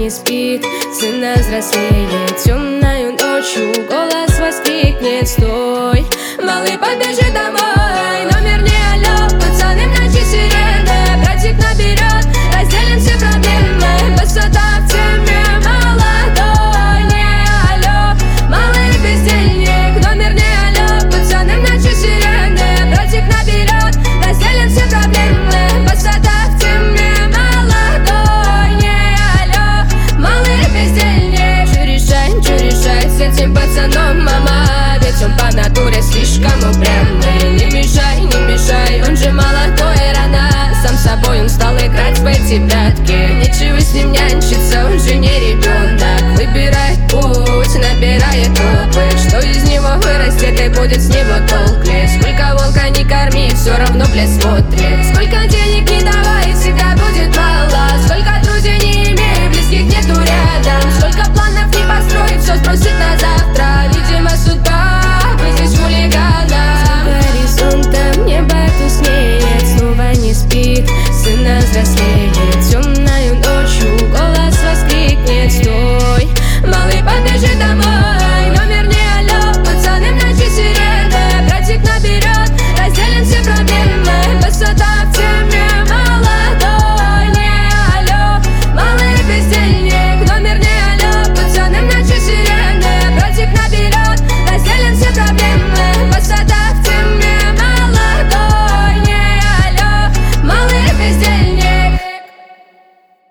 не спит, сына взрослеет. Темною ночью голос воскликнет: стой, малый, побежи домой. Номер не алло, пацаны, в ночи сирены. Братик наберет, разделим все проблемы. Высота в теме, молодой, не алло, малый бездельник. Номер не алло, пацаны, в ночи сирены. Братик наберет, разделим все проблемы. Высота в теме, молодой, не алло, малый бездельник. Что решать с этим пацаном, мама? Ведь он по натуре слишком упрямый. Не мешай, он же молодой и рано. Сам собой он стал играть в эти прятки. Нечего с ним нянчиться, он же не ребенок. Выбирает путь, набирает опыт. Что из него вырастет и будет с него толк ли? Сколько волка не корми, все равно, блядь, смотрит.